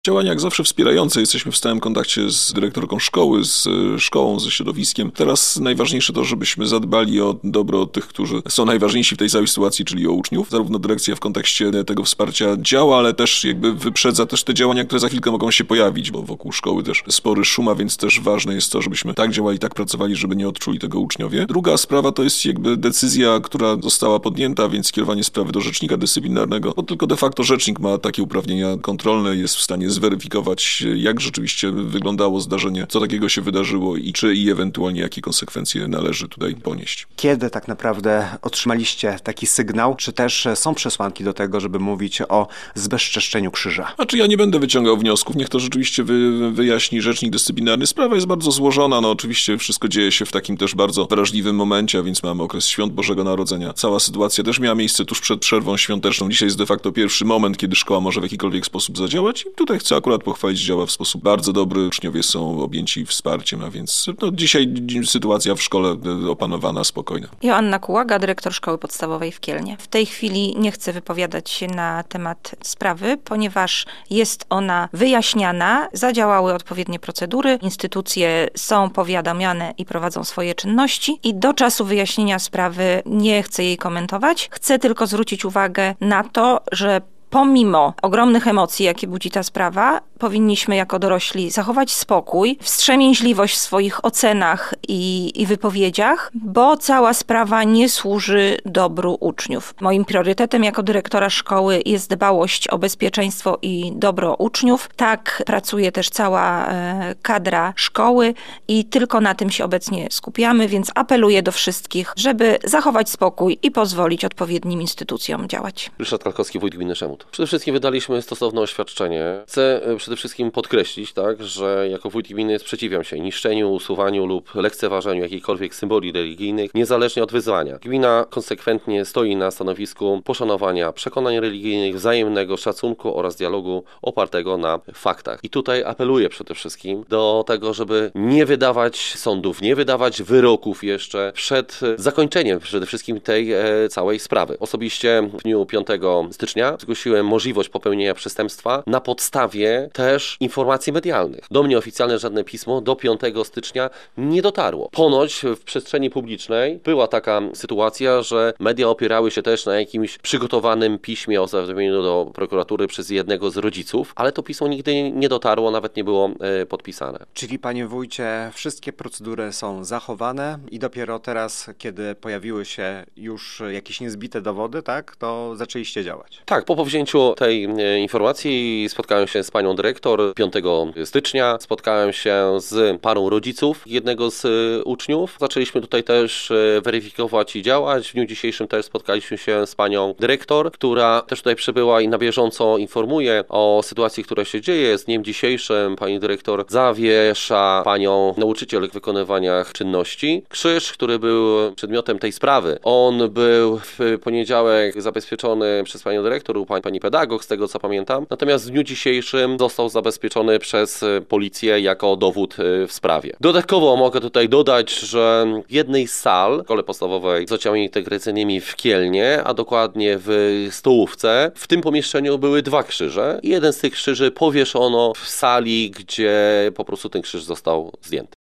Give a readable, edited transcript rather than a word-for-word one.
Działania jak zawsze wspierające. Jesteśmy w stałym kontakcie z dyrektorką szkoły, z szkołą, ze środowiskiem. Teraz najważniejsze to, żebyśmy zadbali o dobro tych, którzy są najważniejsi w tej całej sytuacji, czyli o uczniów. Zarówno dyrekcja w kontekście tego wsparcia działa, ale też jakby wyprzedza też te działania, które za chwilkę mogą się pojawić, bo wokół szkoły też spory szum, a więc też ważne jest to, żebyśmy tak działali, tak pracowali, żeby nie odczuli tego uczniowie. Druga sprawa to jest jakby decyzja, która została podjęta, więc skierowanie sprawy do rzecznika dyscyplinarnego, bo tylko de facto rzecznik ma takie uprawnienia kontrolne, jest w stanie zweryfikować, jak rzeczywiście wyglądało zdarzenie, co takiego się wydarzyło i czy i ewentualnie jakie konsekwencje należy tutaj ponieść. Kiedy tak naprawdę otrzymaliście taki sygnał, czy też są przesłanki do tego, żeby mówić o zbezczeszczeniu krzyża? Znaczy ja nie będę wyciągał wniosków, niech to rzeczywiście wyjaśni rzecznik dyscyplinarny. Sprawa jest bardzo złożona, oczywiście wszystko dzieje się w takim też bardzo wrażliwym momencie, a więc mamy okres świąt Bożego Narodzenia. Cała sytuacja też miała miejsce tuż przed przerwą świąteczną. Dzisiaj jest de facto pierwszy moment, kiedy szkoła może w jakikolwiek sposób zadziałać i tutaj chcę akurat pochwalić, działa w sposób bardzo dobry. Uczniowie są objęci wsparciem, a więc dzisiaj sytuacja w szkole opanowana, spokojna. Joanna Kułaga, dyrektor Szkoły Podstawowej w Kielnie. W tej chwili nie chcę wypowiadać się na temat sprawy, ponieważ jest ona wyjaśniana, zadziałały odpowiednie procedury, instytucje są powiadamiane i prowadzą swoje czynności i do czasu wyjaśnienia sprawy nie chcę jej komentować. Chcę tylko zwrócić uwagę na to, że pomimo ogromnych emocji, jakie budzi ta sprawa, powinniśmy jako dorośli zachować spokój, wstrzemięźliwość w swoich ocenach i wypowiedziach, bo cała sprawa nie służy dobru uczniów. Moim priorytetem jako dyrektora szkoły jest dbałość o bezpieczeństwo i dobro uczniów. Tak pracuje też cała kadra szkoły i tylko na tym się obecnie skupiamy, więc apeluję do wszystkich, żeby zachować spokój i pozwolić odpowiednim instytucjom działać. Ryszard Kalkowski, wójt gminy Szemut. Przede wszystkim wydaliśmy stosowne oświadczenie. Chcę przede wszystkim podkreślić, że jako wójt gminy sprzeciwiam się niszczeniu, usuwaniu lub lekceważeniu jakichkolwiek symboli religijnych, niezależnie od wyznania. Gmina konsekwentnie stoi na stanowisku poszanowania przekonań religijnych, wzajemnego szacunku oraz dialogu opartego na faktach. I tutaj apeluję przede wszystkim do tego, żeby nie wydawać sądów, nie wydawać wyroków jeszcze przed zakończeniem przede wszystkim tej całej sprawy. Osobiście w dniu 5 stycznia zgłosiłem możliwość popełnienia przestępstwa na podstawie też informacji medialnych. Do mnie oficjalne żadne pismo do 5 stycznia nie dotarło. Ponoć w przestrzeni publicznej była taka sytuacja, że media opierały się też na jakimś przygotowanym piśmie o zawiadomieniu do prokuratury przez jednego z rodziców, ale to pismo nigdy nie dotarło, nawet nie było podpisane. Czyli panie wójcie, wszystkie procedury są zachowane i dopiero teraz, kiedy pojawiły się już jakieś niezbite dowody, to zaczęliście działać? Tak, po powzięciu tej informacji spotkałem się z panią dyrektor 5 stycznia, spotkałem się z parą rodziców jednego z uczniów. Zaczęliśmy tutaj też weryfikować i działać. W dniu dzisiejszym też spotkaliśmy się z panią dyrektor, która też tutaj przybyła i na bieżąco informuje o sytuacji, która się dzieje. Z dniem dzisiejszym pani dyrektor zawiesza panią nauczyciel w wykonywaniach czynności. Krzyż, który był przedmiotem tej sprawy, on był w poniedziałek zabezpieczony przez panią dyrektor u pani pedagog, z tego co pamiętam. Natomiast w dniu dzisiejszym został zabezpieczony przez policję jako dowód w sprawie. Dodatkowo mogę tutaj dodać, że w jednej z sal szkoły podstawowej z oddziałami integracyjnymi w Kielnie, a dokładnie w stołówce, w tym pomieszczeniu były 2 krzyże i jeden z tych krzyży powieszono w sali, gdzie po prostu ten krzyż został zdjęty.